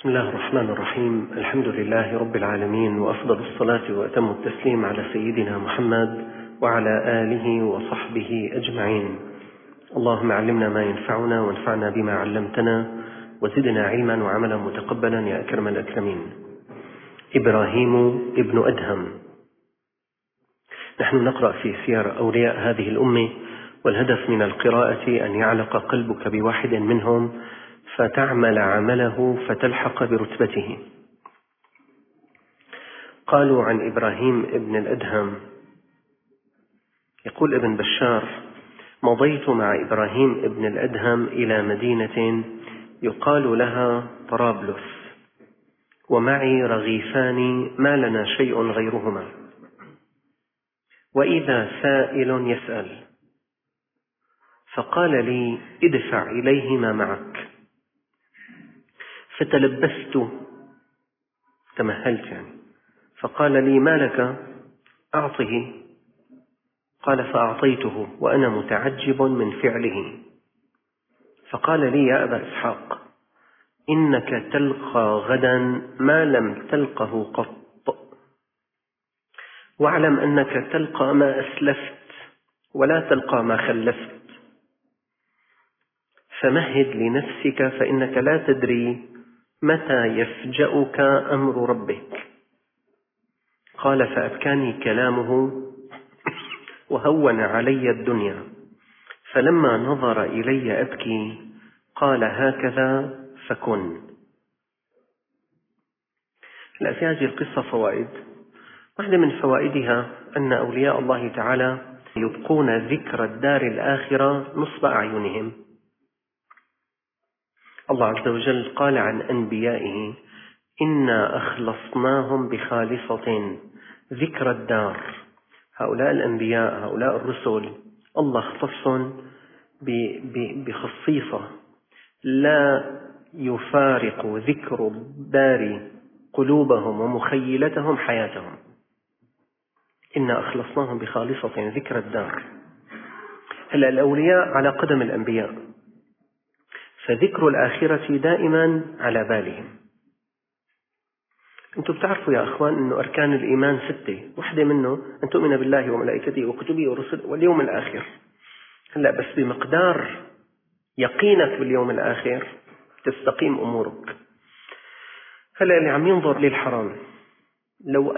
بسم الله الرحمن الرحيم. الحمد لله رب العالمين، وأفضل الصلاة وأتم التسليم على سيدنا محمد وعلى آله وصحبه أجمعين. اللهم علمنا ما ينفعنا وانفعنا بما علمتنا وزدنا علما وعملا متقبلا يا أكرم الأكرمين. إبراهيم ابن أدهم. نحن نقرأ في سير أولياء هذه الأمة، والهدف من القراءة أن يعلق قلبك بواحد منهم فتعمل عمله فتلحق برتبته. قالوا عن إبراهيم ابن الأدهم، يقول ابن بشار: مضيت مع إبراهيم ابن الأدهم إلى مدينة يقال لها طرابلس، ومعي رغيفان ما لنا شيء غيرهما، وإذا سائل يسأل، فقال لي: ادفع إليه ما معك. فتلبست، تمهلت يعني، فقال لي: ما لك؟ أعطه. قال: فأعطيته وأنا متعجب من فعله. فقال لي: يا أبا إسحاق، إنك تلقى غدا ما لم تلقه قط، واعلم أنك تلقى ما أسلفت ولا تلقى ما خلفت، فمهد لنفسك فإنك لا تدري متى يفجأك أمر ربك. قال: فأبكاني كلامه وهون علي الدنيا، فلما نظر إلي أبكي قال: هكذا فكن. في هذه القصة فوائد. واحدة من فوائدها أن أولياء الله تعالى يبقون ذكر الدار الآخرة نصب أعينهم. الله عز وجل قال عن أنبيائه: إنا أخلصناهم بخالصة ذكر الدار. هؤلاء الأنبياء، هؤلاء الرسل، الله اختصهم بخصيصة لا يفارق ذكر الدار قلوبهم ومخيلتهم حياتهم. إنا أخلصناهم بخالصة ذكر الدار. هلأ الأولياء على قدم الأنبياء، فذكر الآخرة دائما على بالهم. أنتم بتعرفوا يا أخوان أنه أركان الإيمان 6، واحدة منه أن تؤمن بالله وملائكته وكتبه ورسله واليوم الآخر. هلأ بس بمقدار يقينك باليوم الآخر تستقيم أمورك. هلأ اللي عم ينظر للحرام لو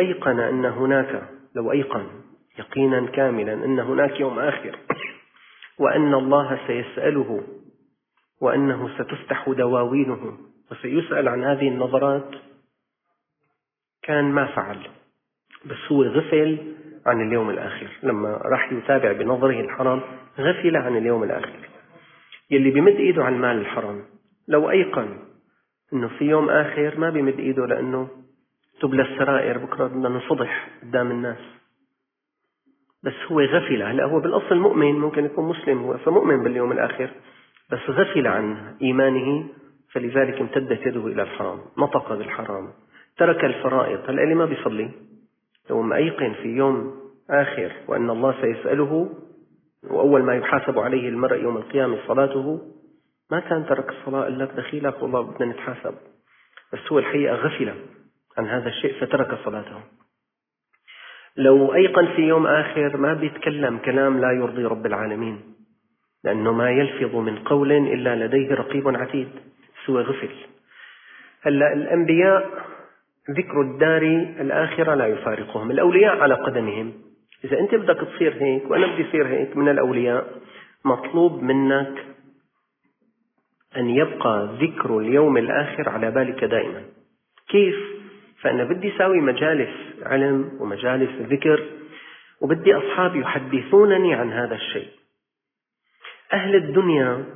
أيقن يقينا كاملا أن هناك يوم آخر، وأن الله سيسأله، وأنه ستفتح دواوينه وسيسأل عن هذه النظرات، كان ما فعل، بس هو غفل عن اليوم الآخر. لما راح يتابع بنظره الحرام غفل عن اليوم الآخر. يلي بيمد إيده على المال الحرام لو أيقن أنه في يوم آخر ما بيمد إيده، لأنه تبلى السرائر، بكرة بدنا نفضح قدام الناس، بس هو غفل. هلأ هو بالأصل مؤمن، ممكن يكون مسلم هو، فمؤمن باليوم الآخر، بس غفل عن إيمانه، فلذلك امتدت يده إلى الحرام، نطق بالحرام، ترك الفرائض. هلأ اللي ما بيصلي لو ما أيقن في يوم آخر وأن الله سيسأله، وأول ما يحاسب عليه المرء يوم القيامة صلاته، ما كان ترك الصلاة إلا دخيلك والله بدنا نتحاسب، بس هو الحقيقة غفل عن هذا الشيء فترك صلاته. لو أيقن في يوم آخر ما بيتكلم كلام لا يرضي رب العالمين، لأنه ما يلفظ من قول إلا لديه رقيب عتيد، سوى غفل. هلأ الأنبياء ذكر الدار الآخرة لا يفارقهم، الأولياء على قدمهم. إذا أنت بدك تصير هيك وأنا بدي أصير هيك من الأولياء، مطلوب منك أن يبقى ذكر اليوم الآخر على بالك دائما. كيف؟ فأنا بدي أساوي مجالس علم ومجالس ذكر، وبدي أصحاب يحدثونني عن هذا الشيء. أهل الدنيا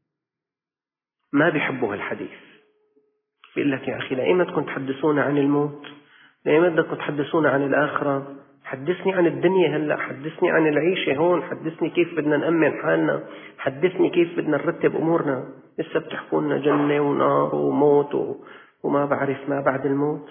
ما بيحبوا الحديث، بيقول لك: يا أخي لأيما تكون تحدثونا عن الموت، لأيما بدكم تحدثونا عن الآخرة، حدثني عن الدنيا هلأ، حدثني عن العيشة هون، حدثني كيف بدنا نأمن حالنا، حدثني كيف بدنا نرتب أمورنا. لسه بتحكوا لنا جنة ونار وموت وما بعرف ما بعد الموت.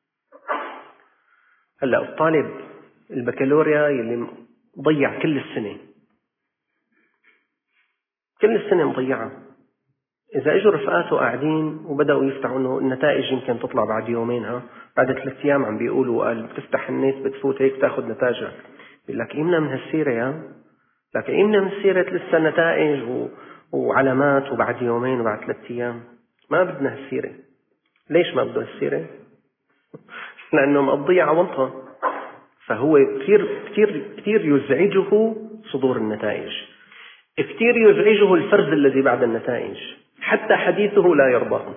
هلأ الطالب البكالوريا اللي ضيع كل السنة مضيعة، إذا إجوا رفقاته قاعدين وبدأوا يفتحوا إنه النتائج يمكن تطلع بعد يومين، بعد 3 أيام عم بيقولوا قال بتفتح النت بتفوت هيك تاخذ نتائجها. بيقول لك إيمنا من هالسيرة لكن إيمنا من سيرة لسه نتائج وعلامات وبعد يومين وبعد 3 أيام. ما بدنا هالسيرة. ليش ما بده هالسيرة؟ لأنه مقضية عوضها. فهو كثير يزعجه صدور النتائج، كثير يزعجه الفرز الذي بعد النتائج، حتى حديثه لا يرضاه.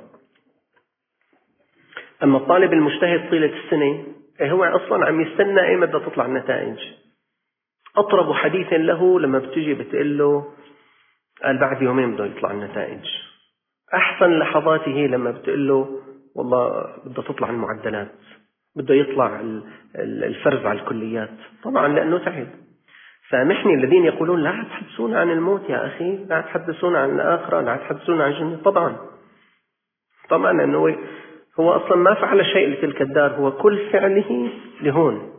أما الطالب المجتهد طيلة السنة هو أصلا عم يستنى إيمتى بدها تطلع النتائج. أطرب حديث له لما بتجي بتقول له قال بعد يومين بده يطلع النتائج. أحسن لحظاته لما بتقول له والله بدها تطلع المعدلات، بده يطلع الفرز على الكليات، طبعا لأنه تعب. فنحن الذين يقولون لا تحدثونا عن الموت يا أخي، لا تحدثونا عن الآخرة، لا تحدثونا عن الجنة، طبعا لأنه هو أصلا ما فعل شيء لتلك الدار، هو كل فعله لهون.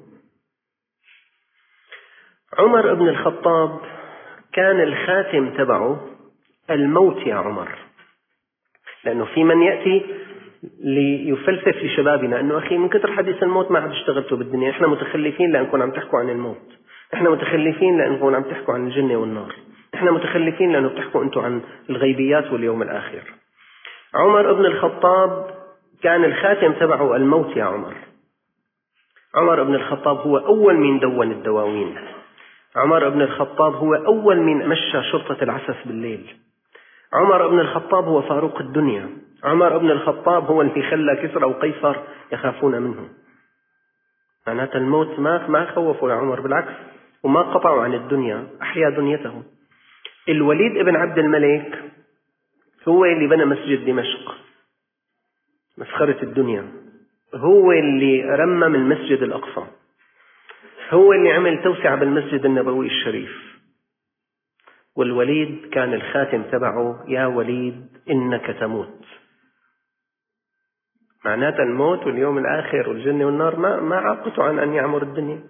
عمر بن الخطاب كان الخاتم تبعه الموت يا عمر، لأنه في من يأتي ليفلسف لشبابنا أنه أخي من كثر حديث الموت ما عاد اشتغلتوا بالدنيا، إحنا متخلفين لأنكم عم تحكوا عن الموت، إحنا متخلفين لأنكم عم تحكوا عن الجنة والنار، إحنا متخلفين لأنه بتحكوا أنتم عن الغيبيات واليوم الآخر. عمر بن الخطاب كان الخاتم تبعه الموت يا عمر. عمر بن الخطاب هو أول من دون الدواوين. عمر بن الخطاب هو أول من مشى شرطة العسس بالليل. عمر بن الخطاب هو فاروق الدنيا. عمر بن الخطاب هو اللي خلى كسرى وقيصر يخافون منه. معناته الموت ما خوفوا لعمر، بالعكس، وما قطعوا عن الدنيا، أحيا دنيته. الوليد ابن عبد الملك هو اللي بنى مسجد دمشق، مسخرة الدنيا، هو اللي رمم المسجد الأقصى، هو اللي عمل توسعة بالمسجد النبوي الشريف. والوليد كان الخاتم تبعه يا وليد إنك تموت. معناته الموت واليوم الآخر والجنة والنار ما عاقته عن أن يعمر الدنيا.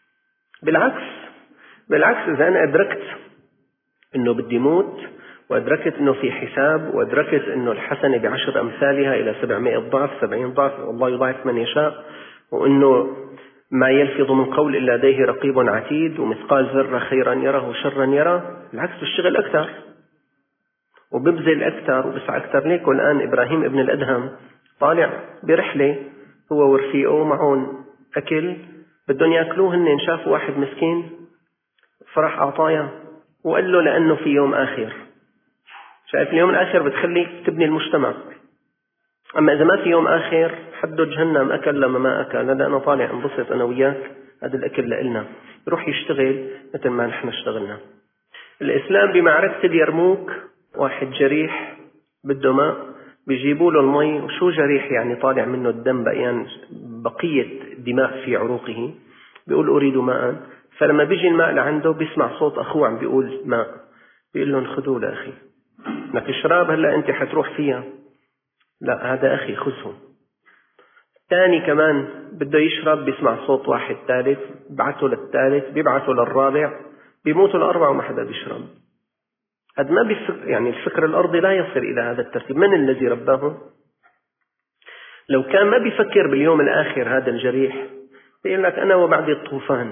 بالعكس إذا أنا أدركت أنه بدي موت، وأدركت أنه في حساب، وأدركت أنه الحسنة ب10 أمثالها إلى 700 ضعف 70 ضعف، والله يضاعف من يشاء، وأنه ما يلفظ من قول إلا لديه رقيب عتيد، ومثقال ذرة خيرا يره وشرا يره، بالعكس بشتغل أكثر وببذل أكثر وبسعى أكثر. ليك والآن إبراهيم ابن الأدهم طالع برحلة هو ورفيقه ومعون أكل، بدهم يأكلوه هن، شافوا واحد مسكين فرح أعطايا وقال له لأنه في يوم آخر. شايف اليوم الآخر بتخليك تبني المجتمع. أما إذا ما في يوم آخر حده جهنم، أكل لما ما أكل، لا أنا طالع انبسط أنا وياك، هذا الأكل لإلنا، يروح يشتغل مثل ما نحن اشتغلنا. الإسلام بمعركة اليرموك واحد جريح بده ماء، بيجيبوا له المي، وشو جريح يعني طالع منه الدم، بقية دماء في عروقه، بيقول أريد ماء. فلما بيجي الماء لعنده بيسمع صوت أخوه عم بيقول ماء، بيقول له خذوه لأخي، لك اشرب هلأ أنت حتروح فيها، لا هذا أخي خذه. ثاني كمان بده يشرب، بيسمع صوت واحد ثالث، بعثه للثالث، بيبعثه للرابع، بيموتوا الأربعة وما حدا بيشرب. هذا ما يعني الفكر الأرضي لا يصل إلى هذا الترتيب. من الذي رباه؟ لو كان ما بيفكر باليوم الآخر هذا الجريح بيقول لك أنا وبعد الطوفان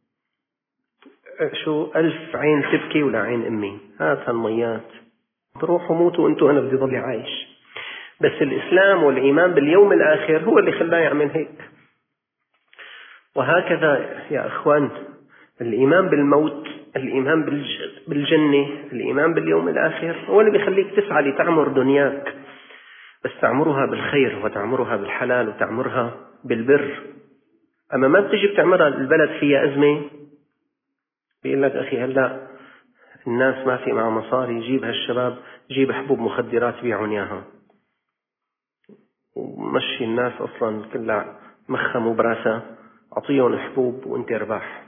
شو 1000 عين تبكي ولا عين أمي، هات هالميات بروحوا موتوا أنتوا، أنا بدي ضلي عايش. بس الإسلام والإيمان باليوم الآخر هو اللي خلاه يعمل هيك. وهكذا يا أخوان، الإيمان بالموت، الإيمان بالجنة، الإيمان باليوم الآخر هو اللي بيخليك تسعى لتعمر دنياك، بس تعمرها بالخير وتعمرها بالحلال وتعمرها بالبر. أما ما بتجي بتعمرها البلد فيها أزمة، بيقول لك أخي هلأ الناس ما في معها مصاري، جيب هالشباب، جيب حبوب مخدرات بيعون إياها، ومشي الناس أصلا كلها مخها مبراسة، أعطيهم حبوب وانت ارباح.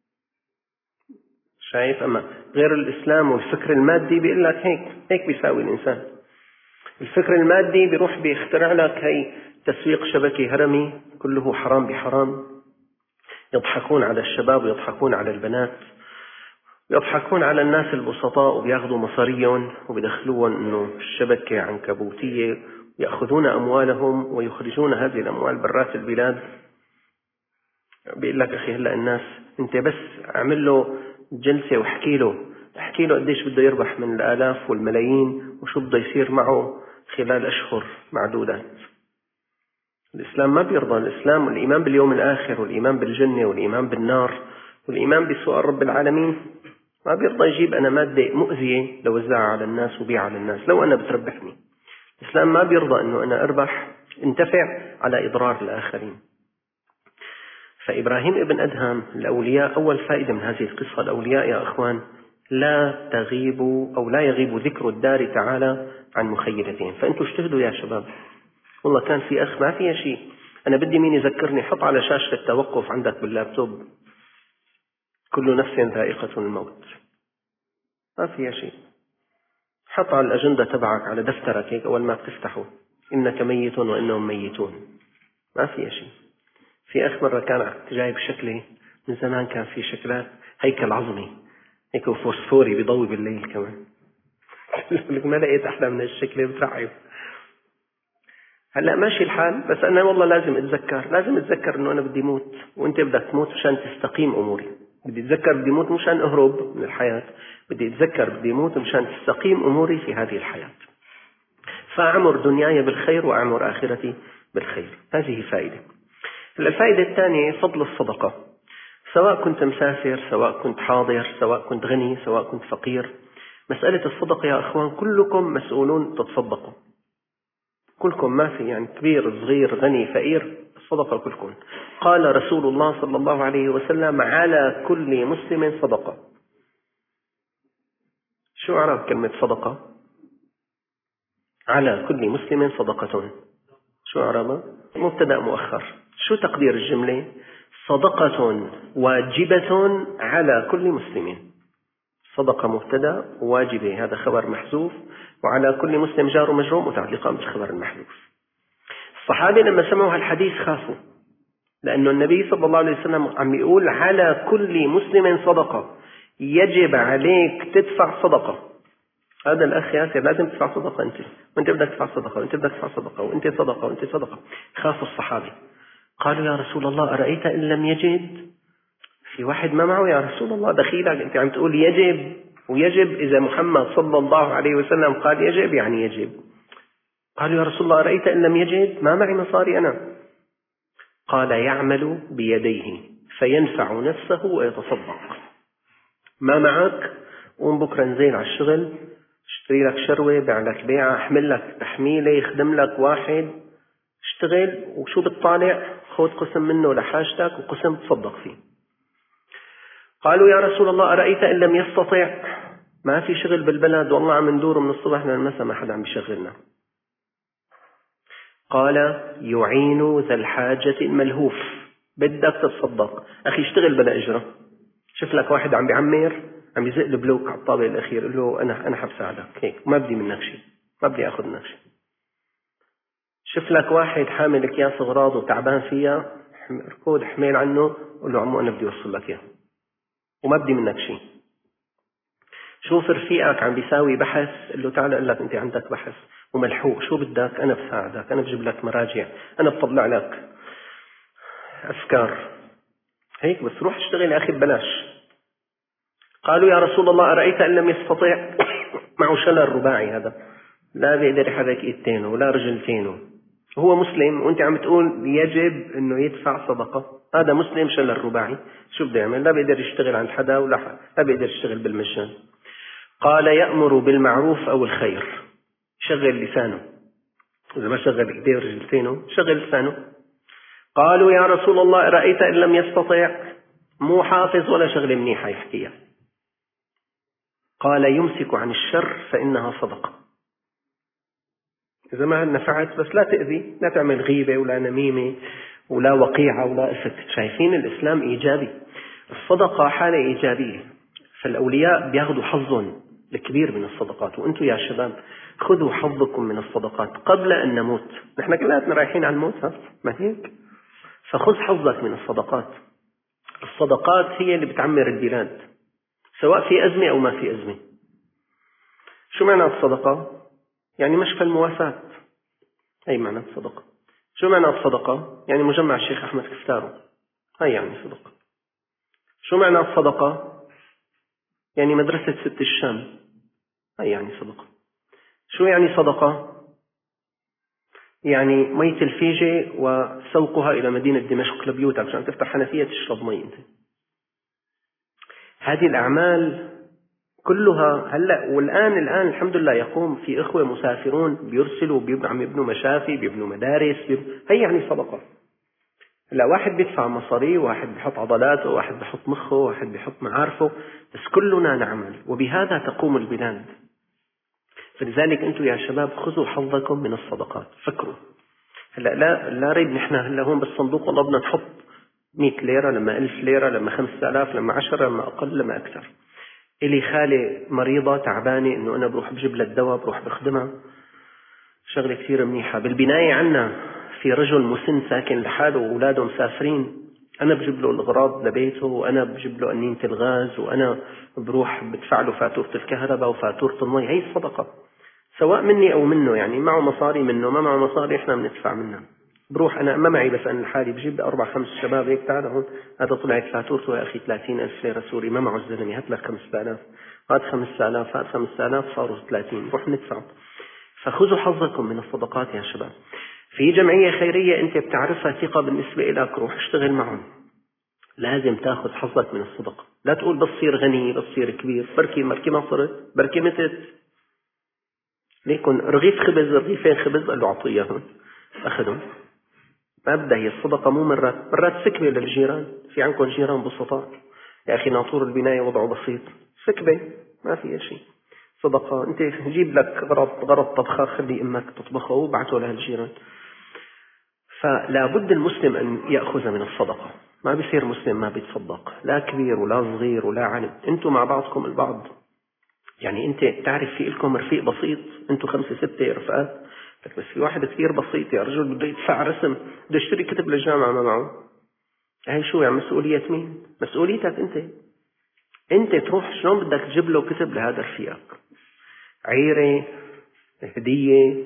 شايف؟ أما غير الإسلام والفكر المادي بيقول لك هيك بيساوي الإنسان. الفكر المادي بيروح بيخترع لك هي تسويق شبكي هرمي كله حرام بحرام، يضحكون على الشباب ويضحكون على البنات، يضحكون على الناس البسطاء وبياخذوا مصاريهم وبيدخلون إنه الشبكة عنكبوتية، يأخذون أموالهم ويخرجون هذه الأموال برات البلاد. بيقول لك أخي هلأ الناس أنت بس اعمل له جلسة واحكي له قديش بده يربح من الآلاف والملايين وشو بده يصير معه خلال أشهر معدودات. الإسلام ما بيرضى. الإسلام والإيمان باليوم الآخر والإيمان بالجنة والإيمان بالنار والإيمان بسؤال رب العالمين ما بيرضى يجيب أنا مادة مؤذية لوزعها على الناس وبيعها للناس لو أنا بتربحني. الإسلام ما بيرضى أنه أنا أربح انتفع على إضرار الآخرين. فإبراهيم ابن أدهم الأولياء، أول فائدة من هذه القصة، الأولياء يا أخوان لا تغيبوا أو لا يغيب ذكر الدار تعالى عن مخيلتهم. فأنتوا اجتهدوا يا شباب. والله كان في أخ ما فيها شيء، أنا بدي مين يذكرني، حط على شاشة التوقف عندك باللابتوب كل نفس ذائقة الموت، ما فيها شيء. حط على الأجندة تبعك على دفترك هيك أول ما بتفتحه إنك ميت وإنهم ميتون، ما فيها شيء. في أخ مرة كان جايب شكلي من زمان، كان في شكلات هيكل عظمي هيك وفوسفوري بيضوي بالليل كمان. ما لقيت أحلى من الشكل، بترعب. هلأ ماشي الحال، بس أنا والله لازم أتذكر إنه أنا بدي موت وأنت بدك تموت عشان تستقيم أموري. بدي أتذكر بدي موت مشان أهرب من الحياة، بدي أتذكر بدي موت مشان تستقيم أموري في هذه الحياة. فأعمر دنياي بالخير وأعمر آخرتي بالخير. هذه فائدة. الفائدة الثانية فضل الصدقة. سواء كنت مسافر، سواء كنت حاضر، سواء كنت غني، سواء كنت فقير، مسألة الصدقة يا أخوان كلكم مسؤولون تتصدقوا. كلكم، ما في يعني كبير صغير غني فقير، الصدقة كلكم. قال رسول الله صلى الله عليه وسلم على كل مسلم صدقة. شو أعرف كلمة صدقة؟ على كل مسلم صدقة. شو أعرف؟ مبتدأ مؤخر. شو تقدير الجملة؟ صدقة واجبة على كل مسلم. صدقة مبتدأ، واجبة هذا خبر محذوف، وعلى كل مسلم جار ومجرور متعلقان بالخبر المحذوف. الصحابة لما سمعوا هالحديث خافوا، لأنه النبي صلى الله عليه وسلم عم يقول على كل مسلم صدقة، يجب عليك تدفع صدقة. هذا الأخ ياسر لازم تدفع صدقة أنت، وأنت بدك تدفع صدقة، وأنت بدك تدفع صدقة، وأنت صدقة، وأنت صدقة. خافوا الصحابة، قالوا يا رسول الله أرأيت إن لم يجد؟ في واحد ما معه يا رسول الله، دخيلك أنت عم تقول يجب، ويجب إذا محمد صلى الله عليه وسلم قال يجب يعني يجب. قالوا يا رسول الله أرأيت إن لم يجد؟ ما معي مصاري أنا. قال يعمل بيديه فينفع نفسه ويتصدق. ما معك؟ قوم بكرة نزين على الشغل، اشتري لك شروة، بيع لك بيعة، احمل لك تحميلة، يخدم لك واحد، اشتغل، وشو بتطالع؟ خذ قسم منه لحاجتك وقسم تصدق فيه. قالوا يا رسول الله أرأيت إن لم يستطع؟ ما في شغل بالبلد والله عم ندور من الصبح للمساء ما حدا عم يشغلنا. قال يعين ذا الحاجة الملهوف. بدك تتصدق أخي اشتغل بلا إجرة. شوف لك واحد عم بيعمر، عم يزق البلوك على الطابق الأخير، قل له أنا حبساعدك هيك، ما بدي منك شيء، ما بدي أخذ منك شيء. شوف لك واحد حامل أكياس أغراض وتعبان فيها، ركود حميل عنه، قل له عمو أنا بدي أوصل لك إياه وما بدي منك شيء. شوف رفيقك عم بيساوي بحث، قل له تعال أقول لك أنت عندك بحث وملحوق، شو بدك؟ أنا بساعدك، أنا بجيب لك مراجع، أنا بطلع لك أفكار هيك، بس روح اشتغل يا أخي ببلاش. قالوا يا رسول الله أرأيت إن لم يستطع؟ معه شلل رباعي، هذا لا بيقدر يحرك ايدتين ولا رجلتين، هو مسلم وانت عم تقول يجب انه يدفع صدقة. هذا مسلم شلل رباعي، شو بده يعمل؟ لا بيقدر يشتغل عند حدا ولا بيقدر يشتغل بالمجان. قال يأمر بالمعروف أو الخير. شغل لسانه، إذا ما شغل ايديه ورجلتينه شغل لسانه. قالوا يا رسول الله أرأيت إن لم يستطع؟ مو حافظ ولا شغل منيحة يحكيها. قال يمسك عن الشر فإنها صدقة. إذا ما نفعت بس لا تأذي، لا تعمل غيبة ولا نميمة ولا وقيعة ولا إفك. شايفين الإسلام إيجابي، الصدقة حالة إيجابية. فالأولياء بياخذوا حظهم الكبير من الصدقات، وأنتم يا شباب خذوا حظكم من الصدقات قبل أن نموت. نحن كلنا رايحين على الموت، ما هيك؟ فخذ حظك من الصدقات. الصدقات هي اللي بتعمر البلاد. سواء في أزمة أو ما في أزمة. شو معنى الصدقة؟ يعني مشفى المواساة. أي معنى الصدقة. شو معنى الصدقة؟ يعني مجمع الشيخ أحمد كفتارو، هاي يعني صدقة. شو معنى الصدقة؟ يعني مدرسة ست الشام، هاي يعني صدقة. شو يعني صدقة؟ يعني مية الفيجة وسوقها إلى مدينة دمشق لبيوتك عشان تفتح حنفية تشرب مي أنت. هذه الأعمال كلها هلأ والآن الحمد لله يقوم في إخوة مسافرون بيرسلوا عم يبنوا مشافي، بيبنوا مدارس، هي يعني صدقة. هلا واحد بيدفع مصاري، واحد بيحط عضلاته، واحد بيحط مخه، واحد بيحط معارفه، بس كلنا نعمل وبهذا تقوم البلاد. فلذلك أنتم يا شباب خذوا حظكم من الصدقات. فكروا هلا لا ريب نحن هلا هون بالصندوق والله بدنا نحط 100 ليرة لما 1000 ليرة لما 5000 لما 10 لما أقل لما أكثر. إلي خالة مريضة تعبانة إنه أنا بروح بجيب لها الدواء، بروح بخدمها، شغلة كثير منيحة. بالبناية عنا في رجل مسن ساكن لحاله وأولاده مسافرين، أنا بجيب له الأغراض لبيته، وأنا بجيب له أنينة الغاز، وأنا بروح بدفع له فاتورة الكهرباء وفاتورة المي. هي الصدقة سواء مني أو منه، يعني معه مصاري منه ما معه مصاري إحنا بندفع منها. بروح أنا ما معي بس أنا لحالي بجيب 4-5 شباب هيك، تعال هون هذا طلعت فاتورته يا أخي 30,000 ليرة سوري، ما معه الزلمة، هات لك 5000، هات 5000، هات 5000 صاروا 30، روح ندفع. فخذوا حظكم من الصدقات يا شباب. في جمعية خيرية أنت بتعرفها ثقة بالنسبة لك، روح اشتغل معهم. لازم تاخذ حظك من الصدقة. لا تقول بصير غني بصير كبير، بركي ما صرت، بركي متت. ليكن رغيف خبز رغيفين خبز قال له أعطيهم أخذهم. مبدأ هي الصدقة مو مرات سكبة للجيران. في عندكم جيران بسطاء يا أخي ناطور البناية وضعه بسيط، سكبة ما فيها شيء. صدقة أنت جيب لك غرض طبخة، خلي أمك تطبخه وبعته لهالجيران. فلا بد المسلم أن يأخذ من الصدقة. ما بيصير مسلم ما بيتصدق، لا كبير ولا صغير ولا علم. أنتم مع بعضكم البعض. يعني أنت تعرف في لكم رفيق بسيط، أنتم 5-6 رفقات، بس في واحد كثير بسيط يا رجل بده يدفع رسم، بده يشتري كتب للجامعة ما معه. هاي شو يعني مسؤولية مين؟ مسؤوليتك أنت. أنت تروح شلون بدك تجيب له كتب لهذا رفيقك؟ عيرة، هدية،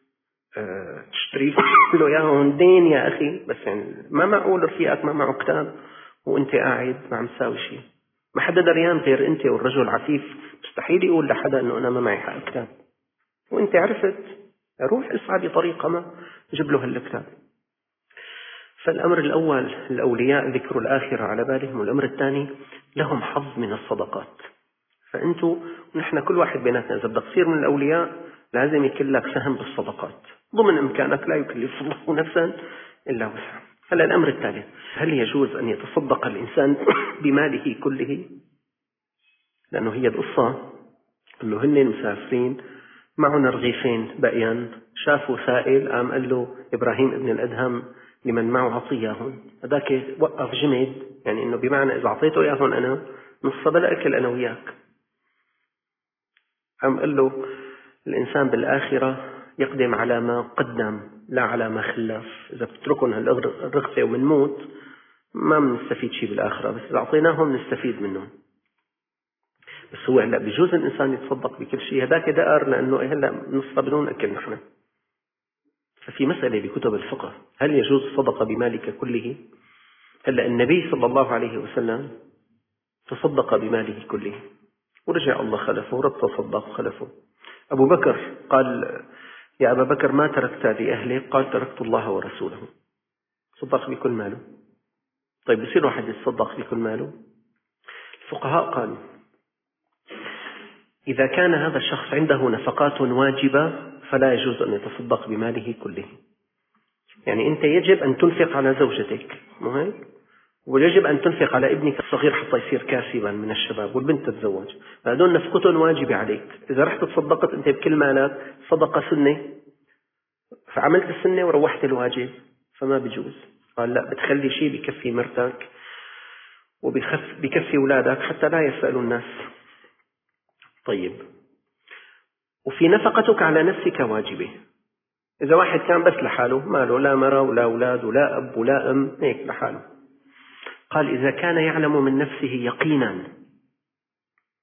تشتري له اياهم دين يا اخي. بس يعني ما معقول رفيقك ما معه كتاب وانت قاعد ما عم تساوي شيء. ما حدا دريان غير انت والرجل عفيف. مستحيل يقول لحدا انه انا ما معي حق كتاب، وانت عرفت. روح اسعى بطريقة ما جيب له هالكتاب. فالامر الاول الاولياء ذكروا الاخرة على بالهم، والامر الثاني لهم حظ من الصدقات. فأنتوا نحن كل واحد بيناتنا إذا بدك تصير من الأولياء لازم يكون لك سهم بالصدقات ضمن إمكانك، لا يكلف الله نفسا إلا وسعها. هلا الأمر الثالث، هل يجوز أن يتصدق الإنسان بماله كله؟ لأنه هي القصة أنه هن مسافرين معهم رغيفين بقيان، شافوا سائل قام قال له إبراهيم ابن الأدهم لمن معه عطياهم. هذاك وقف جمد، يعني أنه بمعنى إذا أعطيته إياهم أنا نص بلا أكل أنا وياك. قام قال له الإنسان بالآخرة يقدم على ما قدم لا على ما خلف. إذا بتتركون هالرغفة ومنموت ما بنستفيد شيء بالآخرة، بس إذا أعطيناهم نستفيد منهم. بس هو هلا بجوز الإنسان يتصدق بكل شيء، هذاك دقر لأنه هلا نصف بدون أكل نحن. ففي مسألة بكتب الفقه، هل يجوز الصدقة بمالك كله؟ هلا النبي صلى الله عليه وسلم تصدق بماله كله ورجع الله خلفه ورد تصدق خلفه. أبو بكر قال يا أبا بكر ما تركت لأهلك؟ قال تركت الله ورسوله. صدق بكل ماله. طيب بصير واحد يتصدق بكل ماله؟ الفقهاء قالوا إذا كان هذا الشخص عنده نفقات واجبة فلا يجوز أن يتصدق بماله كله. يعني أنت يجب أن تنفق على زوجتك، مو هيك؟ ويجب أن تنفق على ابنك الصغير حتى يصير كاسبا من الشباب، والبنت تتزوج، هذول نفقتهم واجبة عليك. إذا رحت تصدقت أنت بكل مالك صدقة سنة، فعملت السنة وروحت الواجب، فما بيجوز. قال لا، بتخلي شيء بكفي مرتك وبكفي أولادك حتى لا يسألوا الناس. طيب، وفي نفقتك على نفسك واجبة. إذا واحد كان بس لحاله، ما له لا مرة ولا أولاد ولا أب ولا أم، هيك لحاله، قال إذا كان يعلم من نفسه يقينا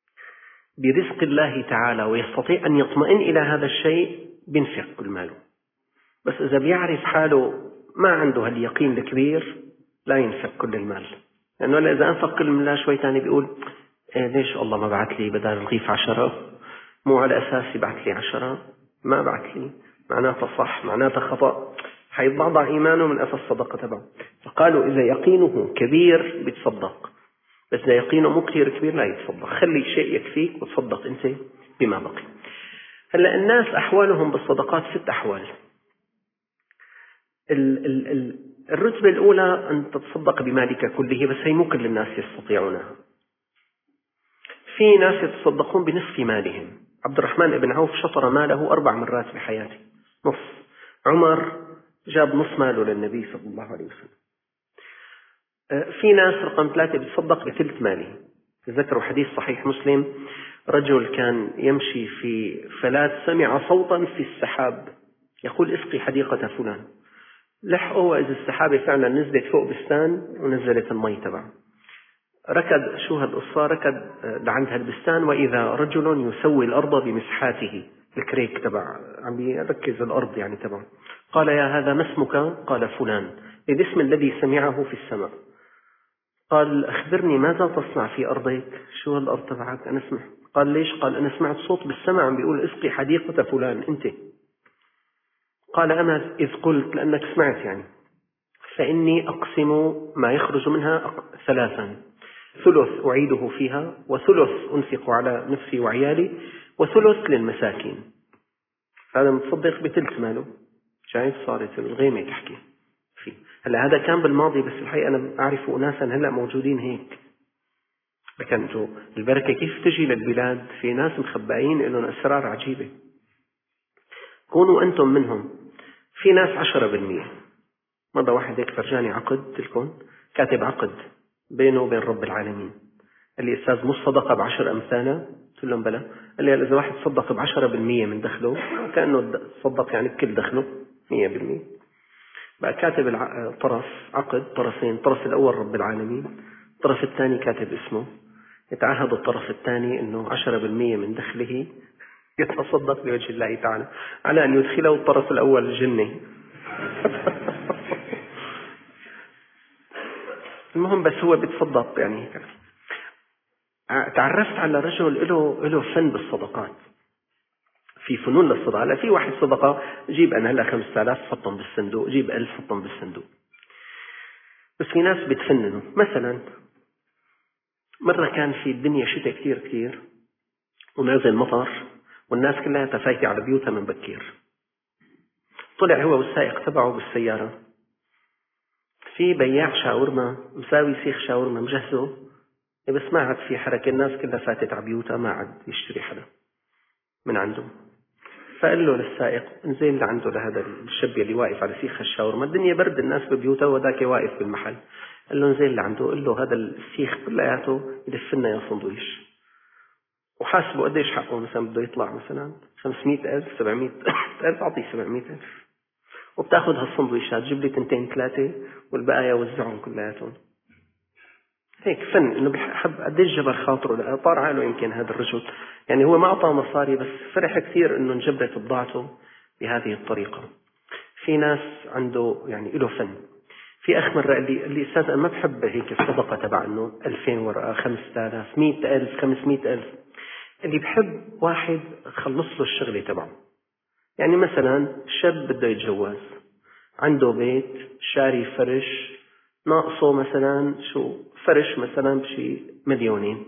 برزق الله تعالى ويستطيع أن يطمئن إلى هذا الشيء بينفق كل ماله. بس إذا بيعرف حاله ما عنده هاليقين الكبير لا ينفق كل المال، لأنه إذا أنفق كل المال شوي تاني بيقول ليش الله ما بعت لي بدل الرغيف 10؟ مو على أساس يبعت لي 10، ما بعت لي معناته صح معناته خطأ، حيتضعضع إيمانه من أساس الصدقة تبعه. فقالوا إذا يقينه كبير بيتصدق، بس إذا يقينه مو كثير كبير لا يتصدق، خلي شيء يكفيك وتصدق أنت بما بقي. هلا الناس أحوالهم بالصدقات 6 أحوال. الرتبة الأولى أن تتصدق بمالك كله، بس هي مو كل الناس يستطيعونها. في ناس يتصدقون بنصف مالهم. عبد الرحمن بن عوف شطر ماله 4 مرات بحياته، نص. عمر جاب نص ماله للنبي صلى الله عليه وسلم. في ناس رقم 3 بيتصدق بثلث ماله. تذكروا حديث صحيح مسلم، رجل كان يمشي في فلاة سمع صوتا في السحاب يقول اسقي حديقة فلان، لحقوا وإذا السحابة فعلا نزلت فوق بستان ونزلت المي تبعه. ركض، شو هالقصة، ركض لعند هالبستان وإذا رجل يسوي الأرض بمسحاته، الكريك تبع عم يركز الأرض يعني تبعه. قال يا هذا ما اسمك؟ قال فلان، الاسم الذي سمعه في السماء. قال أخبرني ماذا تصنع في أرضك؟ شو الأرض تبعك؟ أنا اسمع. قال ليش؟ قال أنا سمعت صوت بالسماء عم بيقول اسقي حديقة فلان أنت. قال أنا إذ قلت، لأنك سمعت يعني، فإني أقسم ما يخرج منها 3، ثلث أعيده فيها، وثلث أنفق على نفسي وعيالي، وثلث للمساكين. هذا متصدق بثلث ماله. شايف صارت الغيمة تحكي فيه. هلا هذا كان بالماضي، بس الحقيقة أنا أعرف أناسا هلأ موجودين هيك. لكن البركة كيف تجي للبلاد؟ في ناس مخبئين لهم أسرار عجيبة، كونوا أنتم منهم. في ناس 10%. مرة واحد هيك فرجاني عقد تلكم، كاتب عقد بينه وبين رب العالمين. قال لي أستاذ مو صدقة ب10 أمثالها؟ قلت لهم بلى. قال لي إذا واحد صدق ب10% من دخله كأنه صدق يعني بكل دخله 100%. بقى كاتب طرف عقد طرفين، الطرف الأول رب العالمين، الطرف الثاني كاتب اسمه. يتعهد الطرف الثاني أنه 10% من دخله يتصدق لوجه الله تعالى على أن يدخله الطرف الأول الجنة. المهم بس هو بيتصدق يعني. تعرفت على رجل له فن بالصدقات، في فنون للصدقة. هلا في واحد صدقة جيب أنا هلا 5000 حطهم بالصندوق، جيب 1000 حطهم بالصندوق. بس في ناس بتفننوا. مثلا مرة كان في الدنيا شتاء كثير كثير ونازل مطر والناس كلها تفايتة على بيوتها من بكير. طلع هو والسائق تبعه بالسيارة، في بياع شاورما مساوي سيخ شاورما مجهزه، بس ما عاد في حركة، الناس كلها فاتت على بيوتها، ما عاد يشتري حدا من عنده. فقال له للسائق انزل لعنده لهذا الشاب اللي واقف على سيخ الشاورما، الدنيا برد الناس ببيوتها وذاك واقف بالمحل. قال له انزل لعنده قل له هذا السيخ كلياته يدف لنا يا سندويش، وحاسبه قديش حقه. مثلا بده يطلع مثلا 500,000 700,000، أعطيه 700,000 وبتاخذ هالسندويشات، جيب لي 2 3 والبقايا وزعهم كلياتهم. هيك فن، انه بحب قديش جبر خاطره، طار عاله يمكن هذا الرجل. يعني هو ما اعطاه مصاري بس فرح كثير انه انجبرت بضاعته بهذه الطريقة. في ناس عنده يعني له فن. في اخ مرة قال لي استاذ انا ما بحب هيك الصدقة تبع انه 2000 ورقة 5000 100,000 500,000. اللي بحب واحد خلص له الشغلة تبعه. يعني مثلا شاب بده يتجوز، عنده بيت شاري فرش، ناقصه مثلا شو فرش مثلا بشي 2,000,000،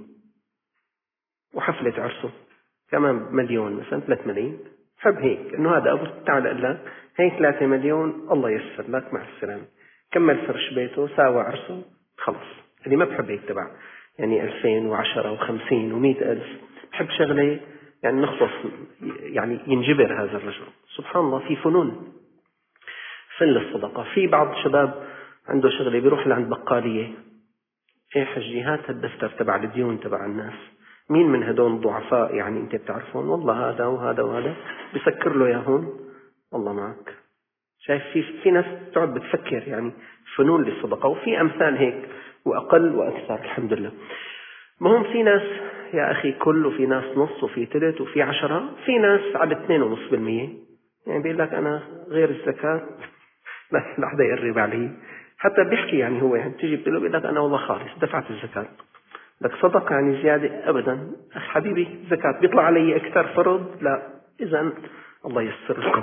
وحفلة عرسه كمان 1,000,000 مثلا 3 ملايين. حب هيك انه هذا ابو تعال قال لك هي 3 مليون الله يسر لك مع السلامة، كمل فرش بيته ساوى عرسه خلص. اللي ما بحب هيك تبع يعني 2010 و50 و100,000، بحب شغلة يعني نخلص، يعني ينجبر هذا الرجل. سبحان الله في فنون، فن للصدقة. في بعض شباب عنده شغلة بيروح لعند بقالية، ايه حجي هات الدفتر تبع الديون تبع الناس، مين من هدول ضعفاء يعني انت بتعرفون، والله هذا وهذا وهذا، بسكر له ياهون والله معك. شايف في ناس تقعد بتفكر يعني فنون للصدقة، وفي أمثال هيك وأقل وأكثر الحمد لله. مهم في ناس يا أخي كل، وفي ناس نص، وفي ثلث، وفي 10، في ناس على 2.5%. يعني بيقول لك أنا غير الزكاة لا حدا يقرب عليه، حتى بيحكي يعني هو يعني تيجي بتقول له بيقول لك أنا والله خالص دفعت الزكاة. لك صدق يعني زيادة؟ أبدا أخ حبيبي، زكاة بيطلع علي أكثر فرض؟ لا. إذن الله يسر لكم.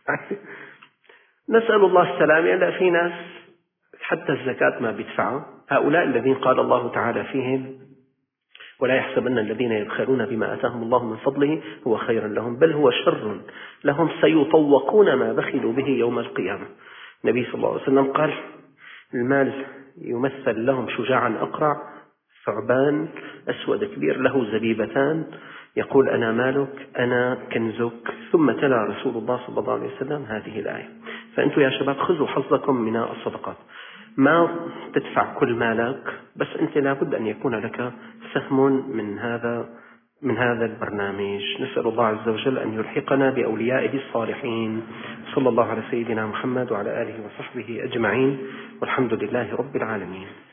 نسأل الله السلامة. لا، في ناس حتى الزكاة ما بيدفعوا. هؤلاء الذين قال الله تعالى فيهم ولا يحسبن الذين يبخلون بما آتاهم الله من فضله هو خيرا لهم بل هو شر لهم سيطوقون ما بخلوا به يوم القيامة. النبي صلى الله عليه وسلم قال المال يمثل لهم شجاعا أقرع، ثعبان أسود كبير له زبيبتان، يقول أنا مالك أنا كنزك. ثم تلا رسول الله صلى الله عليه وسلم هذه الآية. فأنتم يا شباب خذوا حظكم من الصدقات، ما تدفع كل مالك، بس أنت لابد أن يكون لك سهم من هذا البرنامج. نسأل الله عز وجل أن يلحقنا بأوليائه الصالحين. صلى الله على سيدنا محمد وعلى آله وصحبه أجمعين، والحمد لله رب العالمين.